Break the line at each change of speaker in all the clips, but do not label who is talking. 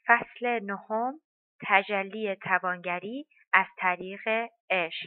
فصل نهم، تجلی توانگری از طریق عشق.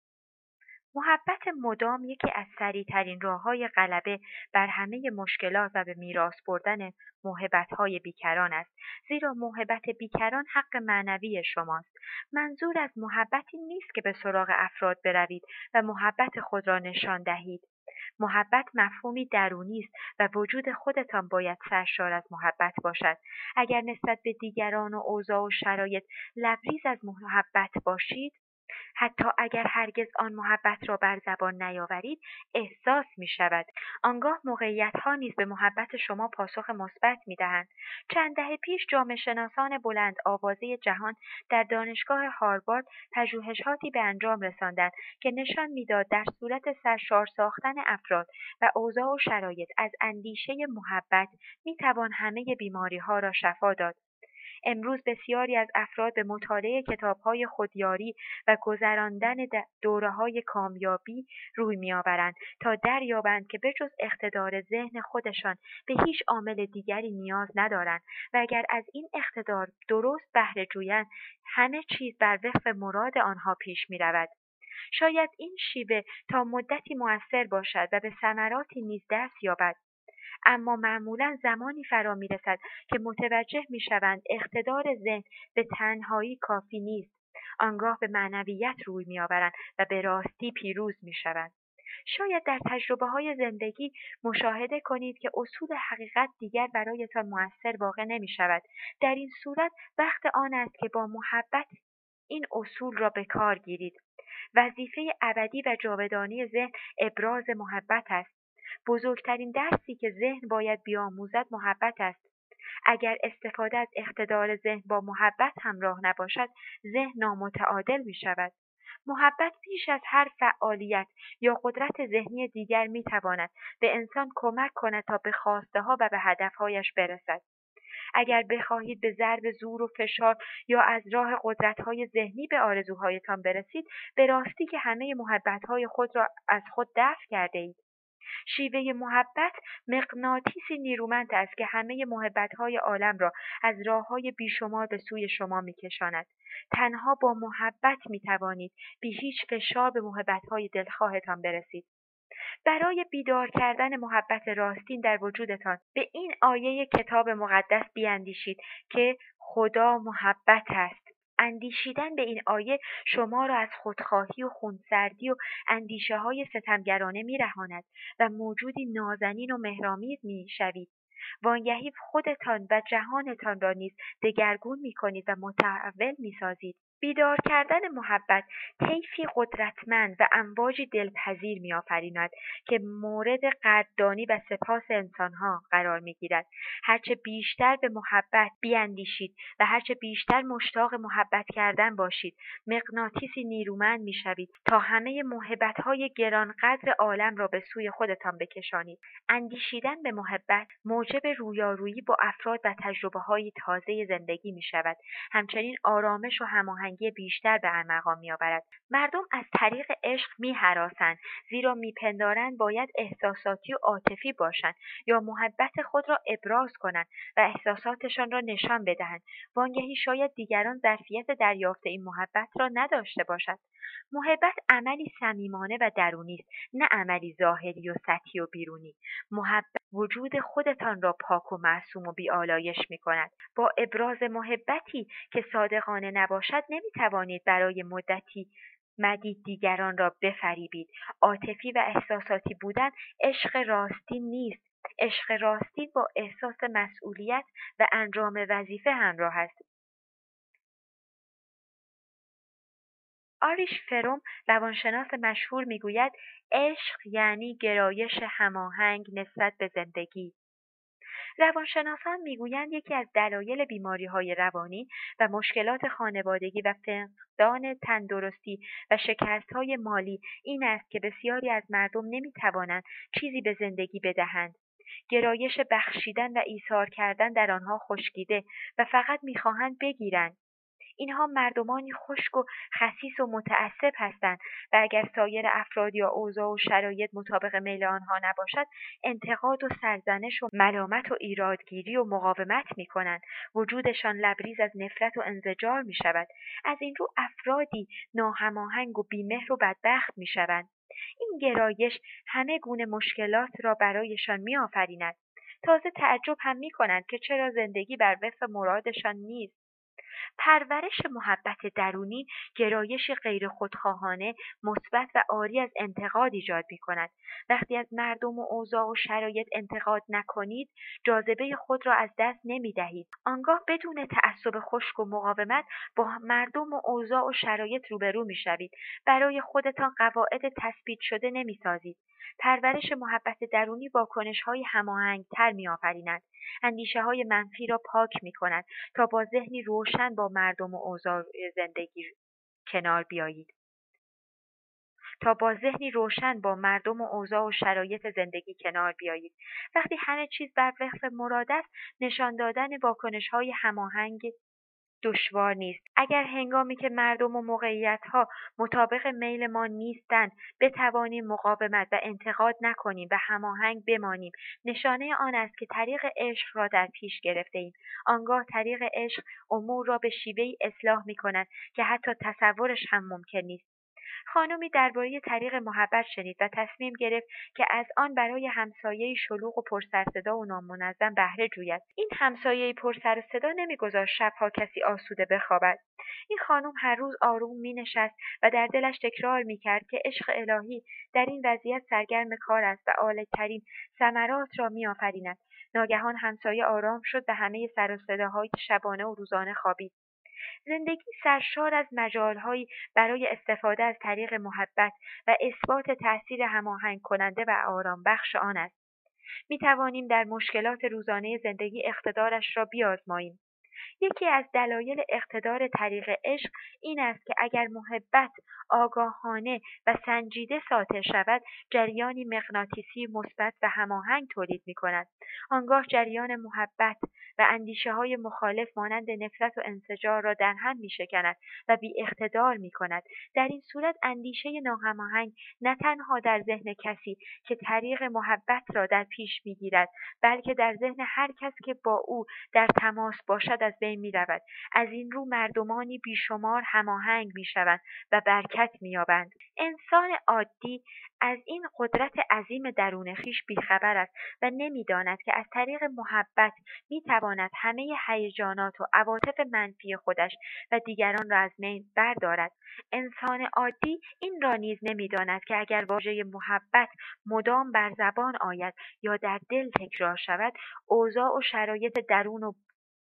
محبت مدام یکی از سریع‌ترین راه‌های غلبه بر همه مشکلات و به میراث بردن موهبت‌های بیکران است، زیرا موهبت بیکران حق معنوی شماست. منظور از محبتی نیست که به سراغ افراد بروید و محبت خود را نشان دهید. محبت مفهومی درونی است و وجود خودتان باید سرشار از محبت باشد. اگر نسبت به دیگران و اوضاع و شرایط لبریز از محبت باشید، حتی اگر هرگز آن محبت را بر زبان نیاورید، احساس می‌شود. آنگاه موقعیت‌ها نیز به محبت شما پاسخ مثبت می‌دهند. چند دهه پیش جامعه‌شناسان بلند آوازه جهان در دانشگاه هاروارد پژوهشاتی به انجام رساندند که نشان می‌داد در صورت سرشار ساختن افراد و اوضاع و شرایط از اندیشه محبت می‌توان همه بیماری‌ها را شفا داد. امروز بسیاری از افراد به مطالعه کتاب‌های خودیاری و گذراندن دوره‌های کامیابی روی می‌آورند تا دریابند که به‌جز اقتدار ذهن خودشان به هیچ عامل دیگری نیاز ندارند و اگر از این اقتدار درست بهره جویند، همه چیز بر وفق مراد آنها پیش می‌رود. شاید این شیوه تا مدتی مؤثر باشد و به ثمراتی نیز دست یابد، اما معمولا زمانی فرا می‌رسد که متوجه می‌شوند اقتدار ذهن به تنهایی کافی نیست. آنگاه به معنویت روی می‌آورند و به راستی پیروز می‌شوند. شاید در تجربه‌های زندگی مشاهده کنید که اصول حقیقت دیگر برایتان مؤثر واقع نمی‌شود. در این صورت وقت آن است که با محبت این اصول را به کار گیرید. وظیفه ابدی و جاودانی ذهن ابراز محبت است. بزرگترین درسی که ذهن باید بیاموزد محبت است. اگر استفاده از اقتدار ذهن با محبت همراه نباشد، ذهن نامتعادل می شود. محبت بیش از هر فعالیت یا قدرت ذهنی دیگر می تواند به انسان کمک کند تا به خواسته ها و به هدفهایش برسد. اگر بخواهید به ضرب زور و فشار یا از راه قدرت‌های ذهنی به آرزوهایتان برسید، به راستی که همه محبت‌های خود را از خود دفع کرده اید. شیوه محبت مغناطیسی نیرومند است که همه محبت‌های عالم را از راه‌های بیشمار به سوی شما می‌کشاند. تنها با محبت می‌توانید بی هیچ فشار به محبت‌های دلخواهتان برسید. برای بیدار کردن محبت راستین در وجودتان به این آیه کتاب مقدس بیاندیشید که خدا محبت است. اندیشیدن به این آیه شما را از خودخواهی و خونسردی و اندیشه‌های ستمگرانه می‌رهاند و موجودی نازنین و مهرآمیز می‌شوید. وانگهی خودتان و جهانتان را نیز دگرگون می‌کنید و متحول می‌سازید. بیدار کردن محبت طیفی قدرتمند و امواجی دلپذیر می‌آفریند که مورد قدردانی و سپاس انسان‌ها قرار می‌گیرد. هرچه بیشتر به محبت بیندیشید و هرچه بیشتر مشتاق محبت کردن باشید، مغناطیسی نیرومند می‌شوید تا همه موهبت‌های گرانقدر عالم را به سوی خودتان بکشانید. اندیشیدن به محبت موجب رویارویی با افراد و تجربه‌های تازه زندگی می‌شود. همچنین آرامش و هماهنگی بیشتر به ارمغان می‌آورد. مردم از طریق عشق می‌هراسند، زیرا می‌پندارند باید احساساتی و عاطفی باشند یا محبت خود را ابراز کنند و احساساتشان را نشان بدهند. وانگهی شاید دیگران ظرفیت دریافت این محبت را نداشته باشند. محبت عملی صمیمانه و درونی است، نه عملی ظاهری و سطحی و بیرونی. محبت وجود خودتان را پاک و معصوم و بی‌آلایش می‌کند. با ابراز محبتی که صادقانه نباشد نمی‌توانید برای مدتی مدید دیگران را بفریبید. عاطفی و احساساتی بودن عشق راستین نیست. عشق راستین با احساس مسئولیت و انجام وظیفه همراه است. آریش فروم روانشناس مشهور میگوید عشق یعنی گرایش هماهنگ نسبت به زندگی. روانشناسان میگویند یکی از دلایل بیماری‌های روانی و مشکلات خانوادگی و فقدان تندرستی و شکست‌های مالی این است که بسیاری از مردم نمی‌توانند چیزی به زندگی بدهند. گرایش بخشیدن و ایثار کردن در آنها خشکیده و فقط می‌خواهند بگیرند. اینها مردمانی خشک و خسیس و متعصب هستند و اگر سایر افراد یا اوضاع و شرایط مطابق میل آنها نباشد، انتقاد و سرزنش و ملامت و ایرادگیری و مقاومت می‌کنند. وجودشان لبریز از نفرت و انزجار می‌شود. از این رو افرادی ناهماهنگ و بی‌مهر و بدبخت می‌شوند. این گرایش همه گونه مشکلات را برایشان می‌آفریند. تازه تعجب هم می‌کنند که چرا زندگی بر وفق مرادشان نیست. پرورش محبت درونی گرایشی غیر خودخواهانه، مثبت و عاری از انتقاد ایجاد می‌کند. وقتی از مردم و اوضاع و شرایط انتقاد نکنید، جاذبه خود را از دست نمی‌دهید. آنگاه بدون تعصب خشک و مقاومت با مردم و اوضاع و شرایط روبرو می‌شوید. برای خودتان قواعد تثبیت شده نمی‌سازید. پرورش محبت درونی واکنش‌های هماهنگ‌تر می‌آفریند. اندیشه‌های منفی را پاک می‌کند تا با ذهنی روشن با مردم و اوضاع زندگی کنار بیایید. تا با ذهنی روشن با مردم و اوضاع و شرایط زندگی کنار بیایید. وقتی همه چیز بر وفق مراد است، نشان دادن واکنش‌های هماهنگ دشوار نیست. اگر هنگامی که مردم و موقعیت‌ها مطابق میل ما نیستند، بتوانیم مقاومت و انتقاد نکنیم و هماهنگ بمانیم، نشانه آن است که طریق عشق را در پیش گرفته‌ایم. آنگاه طریق عشق امور را به شیوهی اصلاح می‌کند که حتی تصورش هم ممکن نیست. خانمی درباره طریق محبت شنید و تصمیم گرفت که از آن برای همسایه‌ای شلوغ و پر سر صدا و نامنظم بهره جوید. این همسایه پر سر و صدا نمی‌گذاشت شب‌ها کسی آسوده بخوابد. این خانم هر روز آروم می‌نشست و در دلش تکرار می‌کرد که عشق الهی در این وضعیت سرگرم کار است و عالی‌ترین ثمرات را می‌آفریند. ناگهان همسایه آرام شد و همه سر و صداهای شبانه و روزانه خوابید. زندگی سرشار از مجال‌هایی برای استفاده از طریق محبت و اثبات تأثیر هماهنگ کننده و آرامبخش آن است. می‌توانیم در مشکلات روزانه زندگی اقتدارش را بیازماییم. یکی از دلایل اقتدار طریق عشق این است که اگر محبت آگاهانه و سنجیده ساطع شود، جریانی مغناطیسی مثبت و هماهنگ تولید می‌کند. آنگاه جریان محبت و اندیشه‌های مخالف مانند نفرت و انزجار را در هم می‌شکند و بی‌اقتدار می‌کند. در این صورت اندیشه ناهماهنگ نه تنها در ذهن کسی که طریق محبت را در پیش می‌گیرد، بلکه در ذهن هر کس که با او در تماس باشد از بین می‌رود. از این رو مردمانی بیشمار هماهنگ می‌شوند و برکت می‌یابند. انسان عادی از این قدرت عظیم درون خویش بیخبر است و نمی‌داند که از طریق محبت می‌تواند همه هیجانات و عواطف منفی خودش و دیگران را از میل بردارد. انسان عادی این را نیز نمی‌داند که اگر واژه محبت مدام بر زبان آید یا در دل تکرار شود، اوضاع و شرایط درون و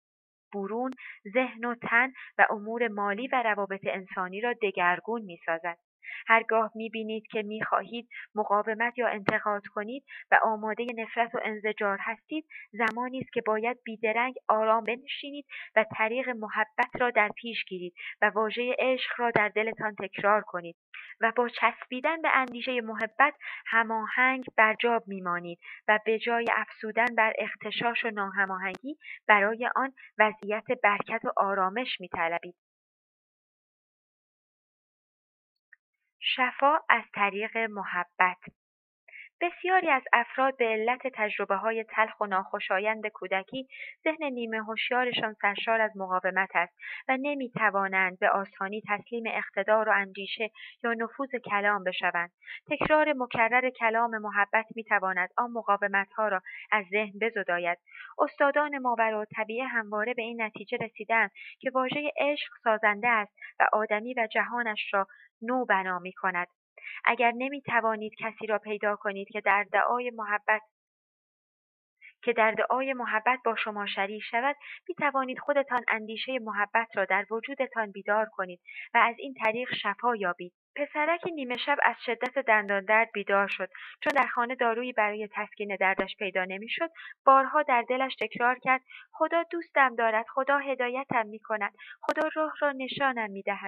برون، ذهن و تن و امور مالی و روابط انسانی را دگرگون می‌سازد. هرگاه می‌بینید که می‌خواهید مقاومت یا انتقاد کنید و آماده نفرت و انزجار هستید، زمانی است که باید بیدرنگ آرام بنشینید و طریق محبت را در پیش گیرید و واژه عشق را در دلتان تکرار کنید و با چسبیدن به اندیشه محبت هماهنگ بر جا می‌مانید و به جای افزودن بر اغتشاش و ناهماهنگی، برای آن وضعیت برکت و آرامش می‌طلبید. شفا از طریق محبت. بسیاری از افراد به علت تجربه‌های تلخ و ناخوشایند کودکی، ذهن نیمه هوشیارشان سرشار از مقاومت است و نمی‌توانند به آسانی تسلیم اقتدار و اندیشه یا نفوذ کلام بشوند. تکرار مکرر کلام محبت می‌تواند آن مقاومت‌ها را از ذهن بزداید. استادان ماوراءالطبیعه همواره به این نتیجه رسیده‌اند که واژه عشق سازنده است و آدمی و جهانش را نو بنا می‌کند. اگر نمی‌توانید کسی را پیدا کنید که در دعای محبت با شما شریک شود، می‌توانید خودتان اندیشه محبت را در وجودتان بیدار کنید و از این طریق شفا یابید. پسرک نیمه شب از شدت دندان درد بیدار شد. چون در خانه دارویی برای تسکین دردش پیدا نمی‌شد، بارها در دلش تکرار کرد: خدا دوستم دارد، خدا هدایتم می‌کند، خدا راه را نشانم می‌دهد.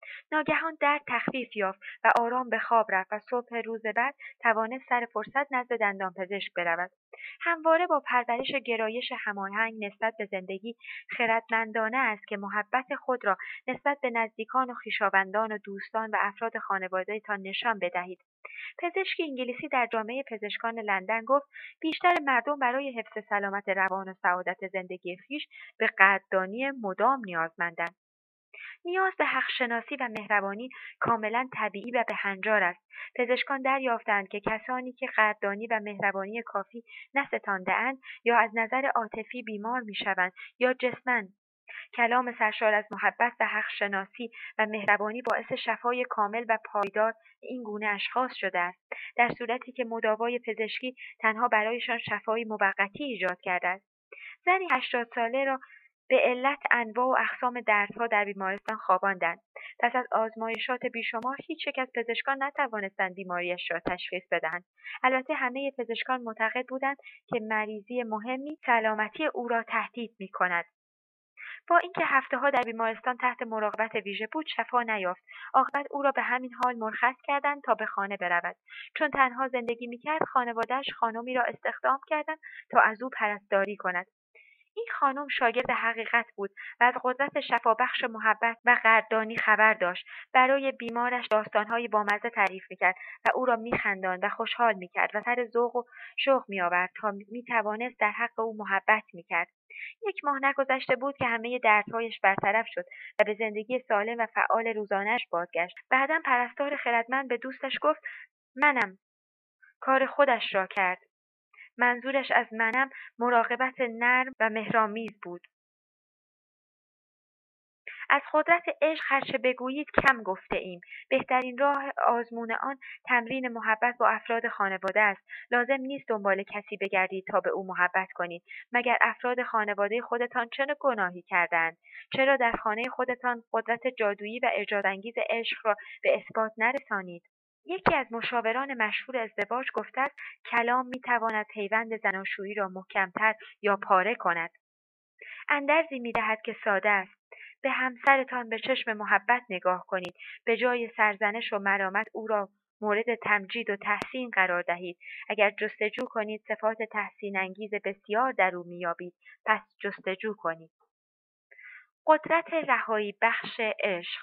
ناگهان درد تخفیف یافت و آرام به خواب رفت و صبح روز بعد توانست سر فرصت نزد دندانپزشک برود. همواره با پرورش گرایش هماهنگ نسبت به زندگی خردمندانه است که محبت خود را نسبت به نزدیکان و خویشاوندان و دوستان و افراد خانواده‌تان نشان بدهید. پزشکی انگلیسی در جامعه پزشکان لندن گفت بیشتر مردم برای حفظ سلامت روان و سعادت زندگی خویش به قدردانی مدام نیازمندند. نیاز به حق‌شناسی و مهربانی کاملا طبیعی و بهنجار است. پزشکان دریافتند که کسانی که قدردانی و مهربانی کافی نستانده‌اند یا از نظر عاطفی بیمار می‌شوند یا جسماً. کلام سرشار از محبت و حق‌شناسی و مهربانی باعث شفای کامل و پایدار این گونه اشخاص شده است، در صورتی که مداوای پزشکی تنها برایشان شفایی موقتی ایجاد کرده است. زنی 80 ساله را به علت انواع و اقسام دردها در بیمارستان خواباندند. پس از آزمایشات بیشمار هیچ یک از پزشکان نتوانستند بیماریش را تشخیص بدهند. البته همه پزشکان معتقد بودند که مریضی مهمی سلامتی او را تهدید می‌کند. با اینکه هفته‌ها در بیمارستان تحت مراقبت ویژه بود، شفا نیافت. عاقبت او را به همین حال مرخص کردند تا به خانه برود. چون تنها زندگی می‌کرد، خانواده‌اش خانمی را استخدام کردند تا از او پرستاری کند. این خانم شاگرد حقیقت بود و از قدرت شفابخش محبت و قدردانی خبر داشت. برای بیمارش داستان‌های بامزه تعریف می‌کرد و او را می‌خنداند و خوشحال می‌کرد و سر ذوق و شوق می‌آورد تا می‌توانست در حق او محبت می‌کرد. 1 ماه نگذشته بود که همه دردهایش برطرف شد و به زندگی سالم و فعال روزانه‌اش بازگشت. بعدا پرستار خردمند به دوستش گفت: منم. کار خودش را کرد. منظورش از منم مراقبت نرم و مهرآمیز بود. از قدرت عشق هرچه بگویید کم گفته ایم. بهترین راه آزمون آن تمرین محبت با افراد خانواده است. لازم نیست دنبال کسی بگردید تا به او محبت کنید. مگر افراد خانواده خودتان چه گناهی کردند؟ چرا در خانه خودتان قدرت جادویی و اعجازانگیز عشق را به اثبات نرسانید؟ یکی از مشاوران مشهور ازدواج گفته است کلام می‌تواند پیوند زناشویی را محکم‌تر یا پاره کند. اندرزی می‌دهد که ساده است. به همسرتان به چشم محبت نگاه کنید. به جای سرزنش و ملامت او را مورد تمجید و تحسین قرار دهید. اگر جستجو کنید صفات تحسین انگیز بسیار در او می‌یابید. پس جستجو کنید. قدرت رهایی بخش عشق.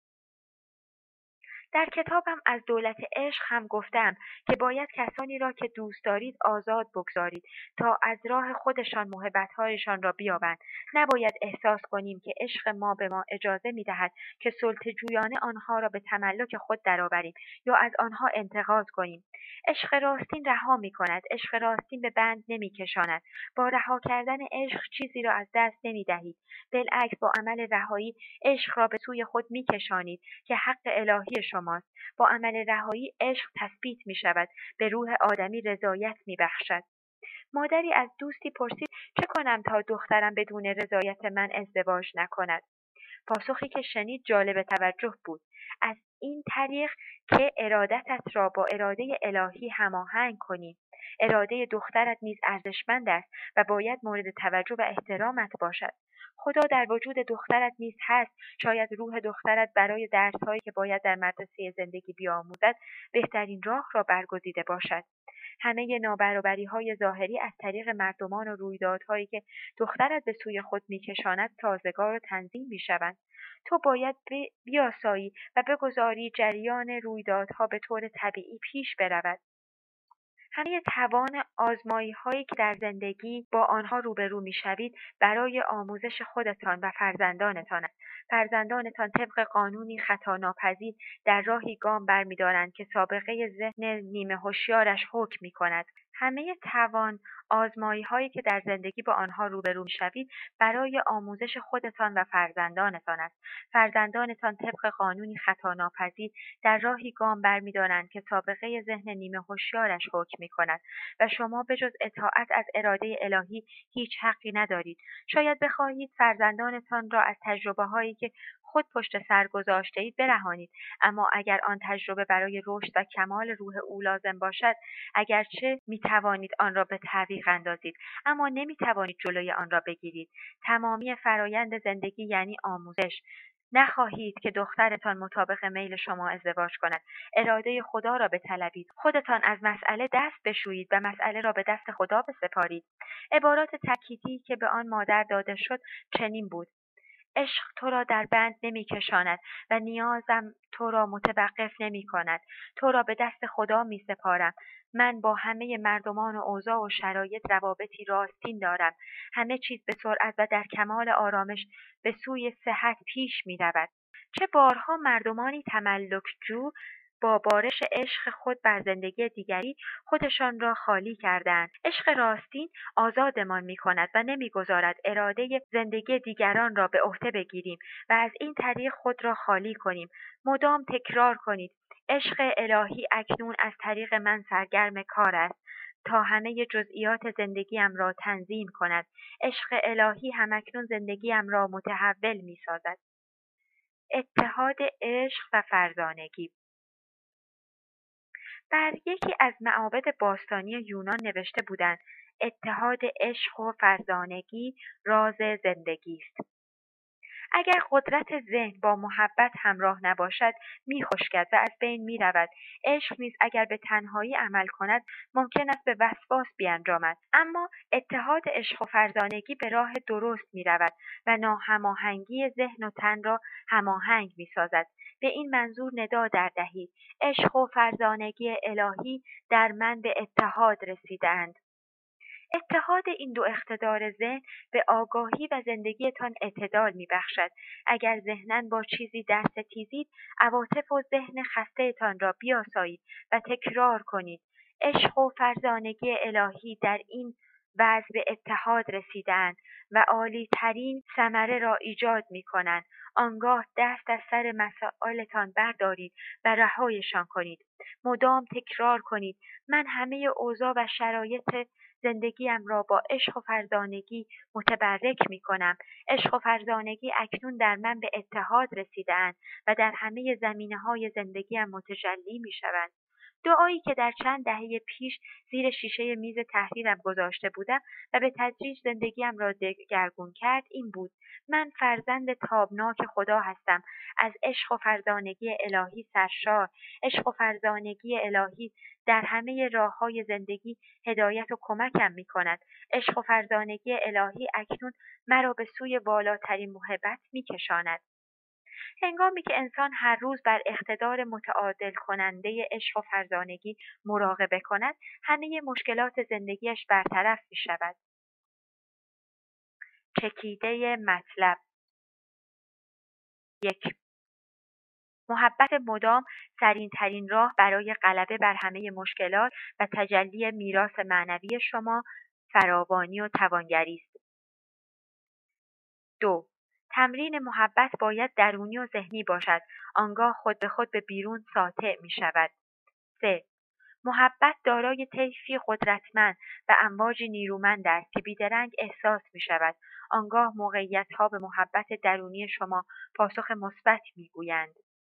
در کتابم از دولت عشق هم گفتم که باید کسانی را که دوست دارید آزاد بگذارید تا از راه خودشان محبت‌هایشان را بیابند. نباید احساس کنیم که عشق ما به ما اجازه می‌دهد که سلطه‌جویانه آنها را به تملک خود درآوریم یا از آنها انتقاد کنیم. عشق راستین رها می‌کند. عشق راستین به بند نمی‌کشاند. با رها کردن عشق چیزی را از دست نمی‌دهید. بالعکس با عمل رهایی عشق را به سوی خود می‌کشانید که حق الهی شماست. با عمل رهایی عشق تثبیت می‌شود، به روح آدمی رضایت می‌بخشد. مادری از دوستی پرسید چه کنم تا دخترم بدون رضایت من ازدواج نکند؟ پاسخی که شنید جالب توجه بود. از این طریق که ارادتت را با اراده الهی هماهنگ کنی. اراده دخترت نیز ارزشمند است و باید مورد توجه و احترامت باشد. خدا در وجود دخترت نیز هست. شاید روح دخترت برای درس‌هایی که باید در مدرسه زندگی بیاموزد بهترین راه را برگزیده باشد. همه نابرابری‌های ظاهری از طریق مردمان و رویدادهایی که دخترت به سوی خود می‌کشاند سازگار و تنظیم می‌شوند. تو باید بیاسایی و بگذاری جریان رویدادها به طور طبیعی پیش برود. همه توان آزمایی‌هایی که در زندگی با آنها روبرو می‌شوید برای آموزش خودتان و فرزندانتان است. فرزندانتان طبق قانونی خطاناپذیر در راهی گام برمی‌دارند که سابقه ذهن نیمه هوشیارش حکم می‌کند. همه توان آزمایی‌هایی که در زندگی با آنها روبرو می‌شوید برای آموزش خودتان و فرزندانتان است. فرزندانتان طبق قانونی خطاناپذیر در راهی گام برمی‌دارند که سابقه ذهن نیمه هوشیارش حکم می‌کند و شما بجز اطاعت از اراده الهی هیچ حقی ندارید. شاید بخواهید فرزندانتان را از تجربه‌هایی که خود پشت سر گذاشته‌اید برهانید، اما اگر آن تجربه برای رشد و کمال روح او لازم باشد، اگرچه می‌توانید آن را به تعویق اندازید، اما نمی‌توانید جلوی آن را بگیرید. تمامی فرایند زندگی یعنی آموزش. نخواهید که دخترتان مطابق میل شما ازدواج کند. اراده خدا را بطلبید. خودتان از مسئله دست بشویید و مسئله را به دست خدا بسپارید. عبارات تأکیدی که به آن مادر داده شد چنین بود: عشق تو را در بند نمی‌کشاند و نیازم تو را متوقف نمی‌کند. تو را به دست خدا می‌سپارم. من با همه مردمان و اوضاع و شرایط روابطی راستین دارم. همه چیز به سرعت و در کمال آرامش به سوی صحت پیش می‌رود. چه بارها مردمانی تملک‌جو با بارش عشق خود بر زندگی دیگری خودشان را خالی کردند. عشق راستین آزادمان می‌کند و نمی‌گذارد اراده زندگی دیگران را به عهده بگیریم و از این طریق خود را خالی کنیم. مدام تکرار کنید: عشق الهی اکنون از طریق من سرگرم کار است تا همه جزئیات زندگیم را تنظیم کند. عشق الهی همکنون زندگیم را متحول می‌سازد. اتحاد عشق و فرزانگی. بر یکی از معابد باستانی یونان نوشته بودند: اتحاد عشق و فرزانگی راز زندگی است. اگر قدرت ذهن با محبت همراه نباشد می‌خشکد و از بین می‌رود. عشق نیز اگر به تنهایی عمل کند ممکن است به وسواس بیانجامد. اما اتحاد عشق و فرزانگی به راه درست می‌رود و ناهماهنگی ذهن و تن را هماهنگ می‌سازد. به این منظور ندا در دهید: عشق و فرزانگی الهی در من به اتحاد رسیدند. اتحاد این دو اقتدار ذهن به آگاهی و زندگیتان اعتدال می‌بخشد. اگر ذهناً با چیزی در ستیزید، عواطف و ذهن خسته‌تان را بیاسایید و تکرار کنید: عشق و فرزانگی الهی در این وضع به اتحاد رسیده‌اند و عالی‌ترین ثمره را ایجاد می‌کنند. آنگاه دست از سر مسائلتان بردارید و رهایشان کنید. مدام تکرار کنید: من همه اوضاع و شرایط زندگیم را با عشق و فرزانگی متبرک می کنم. عشق و فرزانگی اکنون در من به اتحاد رسیده‌اند و در همه زمینه‌های زندگیم متجلی می شوند. دعایی که در چند دهه پیش زیر شیشه میز تحریرم گذاشته بودم و به تدریج زندگیم را دگرگون کرد این بود: من فرزند تابناک خدا هستم، از عشق و فرزانگی الهی سرشار. عشق و فرزانگی الهی در همه راه‌های زندگی هدایت و کمکم می‌کند. عشق و فرزانگی الهی اکنون مرا به سوی بالاترین محبت می‌کشاند. هنگامی که انسان هر روز بر اقتدار متعادل کننده عشق و فرزانگی مراقبه کند، همه مشکلات زندگیش برطرف می‌شود. چکیده مطلب 1. محبت مدام سریع‌ترین راه برای غلبه بر همه مشکلات و تجلی میراث معنوی شما، فراوانی و توانگری است. 2. تمرین محبت باید درونی و ذهنی باشد، آنگاه خود به خود به بیرون ساطع می شود. 3. محبت دارای طیفی قدرتمند و امواجی نیرومند است که بیدرنگ احساس می شود، آنگاه موقعیت‌ها به محبت درونی شما پاسخ مثبت می گویند.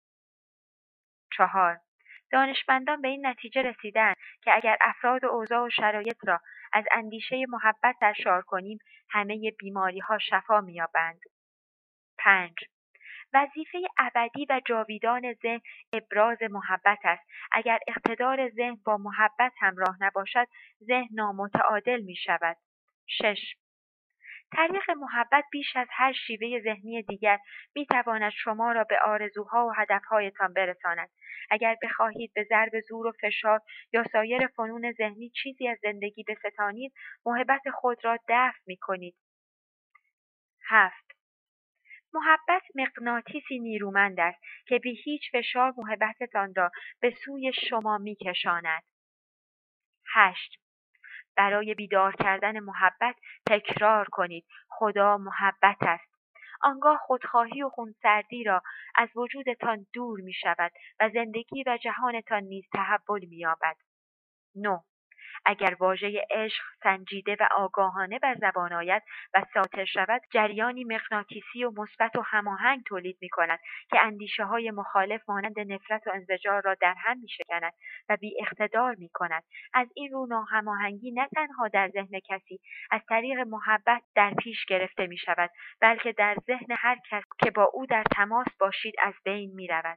4. دانشمندان به این نتیجه رسیدند که اگر افراد و اوضاع و شرایط را از اندیشه محبت سرشار کنیم، همه بیماری‌ها شفا می‌یابند. 5. وظیفه ابدی و جاویدان ذهن ابراز محبت است. اگر اقتدار ذهن با محبت همراه نباشد، ذهن نامتعادل می‌شود. 6. طریق محبت بیش از هر شیوه ذهنی دیگر می‌تواند شما را به آرزوها و هدفهایتان برساند. اگر بخواهید به ضرب زور و فشار یا سایر فنون ذهنی چیزی از زندگی بستانید، محبت خود را دفع می‌کنید. 7. محبت مغناطیسی نیرومند است که بی هیچ فشار محبتتان را به سوی شما می‌کشاند. 8. برای بیدار کردن محبت تکرار کنید: خدا محبت است. آنگاه خودخواهی و خونسردی را از وجودتان دور می شود و زندگی و جهانتان نیز تحول می یابد. 9. اگر واژه عشق سنجیده و آگاهانه بر زبان آید و ساطع شود، جریانی مغناطیسی و مثبت و هماهنگ تولید می‌کند که اندیشه‌های مخالف مانند نفرت و انزجار را در هم می‌شکند و بی‌اقتدار می‌کند. از این رو ناهماهنگی نه تنها در ذهن کسی از طریق محبت در پیش گرفته می‌شود، بلکه در ذهن هر کس که با او در تماس باشید از بین می‌رود.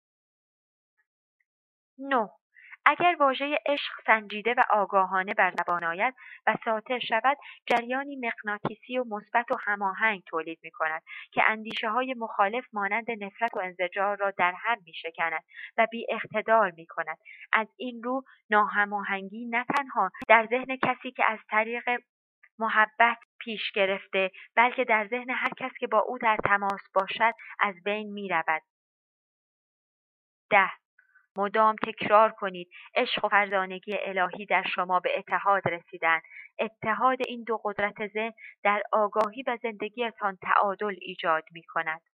9. اگر واژه عشق سنجیده و آگاهانه بر زبان آید و ساطع شود، جریانی مغناطیسی و مثبت و هماهنگ تولید می‌کند که اندیشه‌های مخالف مانند نفرت و انزجار را در هم می‌شکند و بی‌اقتدار می‌کند. از این رو ناهماهنگی نه تنها در ذهن کسی که از طریق محبت پیش گرفته، بلکه در ذهن هر کس که با او در تماس باشد از بین می‌رود. 10. مدام تکرار کنید عشق و فرزانگی الهی در شما به اتحاد رسیدند. اتحاد این دو قدرت ذهن در آگاهی و زندگیتان تعادل ایجاد می‌کند.